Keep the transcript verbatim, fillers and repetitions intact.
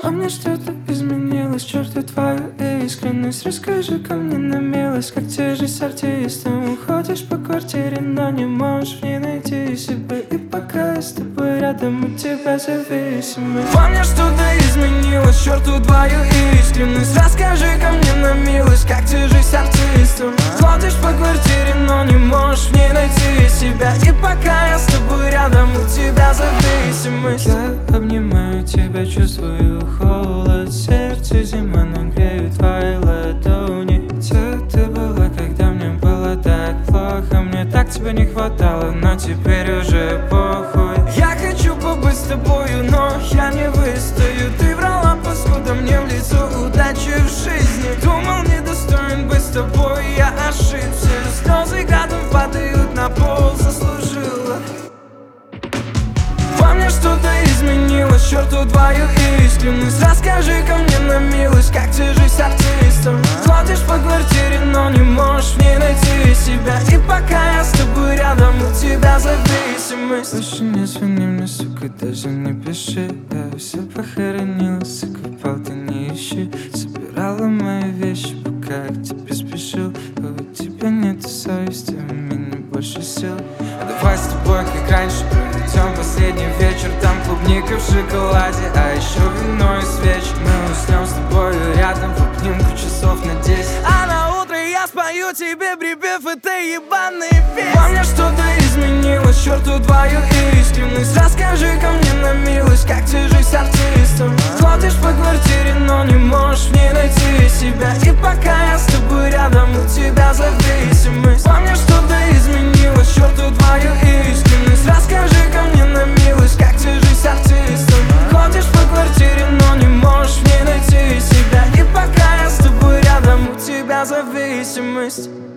Во мне что-то изменилось, черту твою искренность. Расскажи-ка мне на милость, как тебе жить с артистом. Ходишь по квартире, но не можешь в ней найти себя. И пока я с тобой рядом, у тебя зависимость. Во мне что-то изменилось, черту твою искренность. Расскажи-ка мне на милость, как тебе жить с артистом. Ходишь по квартире, но не можешь в ней найти себя. И пока я с тобой рядом, у тебя зависимость. Я обнимаю тебя, чувствую холод. Сердце зима, но греют твои ладони. Где ты была, когда мне было так плохо? Мне так тебя не хватало, но теперь уже похуй. Я хочу побыть с тобою, но я не выстою. Ты врала, паскуда, мне в лицо удачи в жизни. Думал, не достоин быть с тобой, я ошибся. Слезы градом падают на пол, заслужила. Во мне что-то изменилось, черту твою искренность. Расскажи-ка мне на милость, как тебе жить с артистом. Ходишь по квартире, но не можешь в ней найти себя. И пока я с тобой рядом, у тебя зависимость. Больше не звони мне, сука, даже не пиши. Я все похоронила, закопал, ты не ищи. Собирала мои вещи, пока я к тебе спешил. А у тебя нету совести, у меня больше сил. А давай с тобой, как раньше, проведем последний вечер. Там клубника в шоколаде, а еще вино и свечи. Мы уснем с тобой рядом в обнимку часов на десять. А на утро я спою тебе припев этой ебаной песни. Во мне что-то изменилось, черту твою искренность. Расскажи-ка мне на милость, как тебе жить с артистом. Ходишь по квартире, но не можешь в ней найти себя. И пока я с тобой рядом, у тебя зависимость. Во мне что-то изменилось, черту твою искренность. Расскажи-ка мне на милость, как тебе жить с артистом. Ходишь по квартире, но не можешь в ней найти себя. И пока я с тобой рядом, у тебя зависимость.